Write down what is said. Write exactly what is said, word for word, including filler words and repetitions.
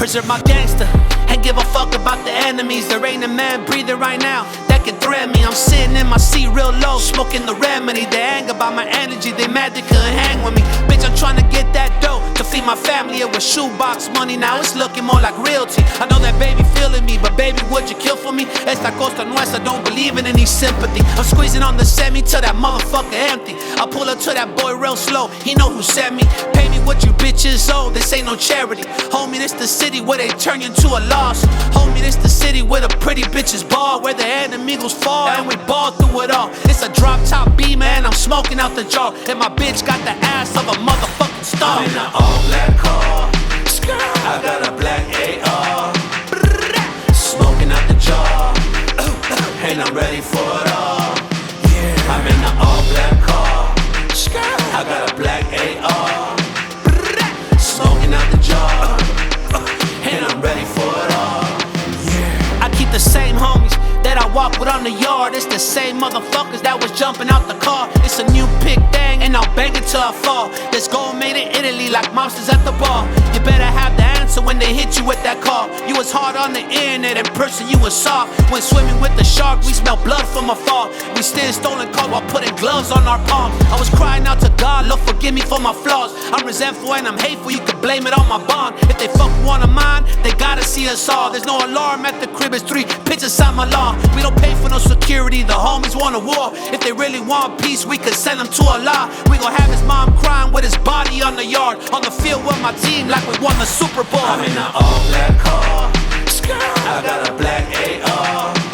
Preserve my gangster, ain't give a fuck about the enemies. There ain't a man breathing right now that can threaten me. I'm sitting in my seat real low, smoking the remedy. They anger by my energy, they mad they couldn't hang with me. Bitch, I'm trying to get that dough to feed my family. It was shoebox money, now it's looking more like realty. I know that baby feeling me, but baby, would you kill for me? Esta costa nuestra, don't believe in any sympathy. I'm squeezing on the semi till that motherfucker empty. I pull up to that boy real slow, he know who sent me. Pay me what you bitches owe, this ain't no charity. Homie, this the city where they turn you to a loss. Homie, this the city where the pretty bitches ball, where the enemigos fall and we ball through it all. It's a drop top B, man, I'm smoking out the jar, and my bitch got the ass of a motherfucking star. I'm in an all black car, I got a black A R, smoking out the jar, and I'm ready for it all. I'm in an all black car, I got a black A R, smoking out the jar, and I'm ready for it all. I keep the same homies that I walk with on the yard. It's the same motherfuckers that was jumping out the car. It's a new pick thing and I'll bang it till I fall. This gold made in Italy like mobsters at the bar. You better have the answer when they hit you with that call. You was hard on the internet, in person you was soft. When swimming with the shark, we smell blood from afar. We steal stolen cars while putting gloves on our palms. I was crying out to God, Lord forgive me for my flaws. I'm resentful and I'm hateful, you can blame it on my bond. If they fuck one of mine, they gotta see us all. There's no alarm at the crib, it's three pitches inside my lawn. We don't pay for no security, the homies want a war. If they really want peace, we could send them to Allah. We gon' have his mom crying with his body on the yard. On the field with my team like we won the Super Bowl. I'm in an all black car, I got a black A R,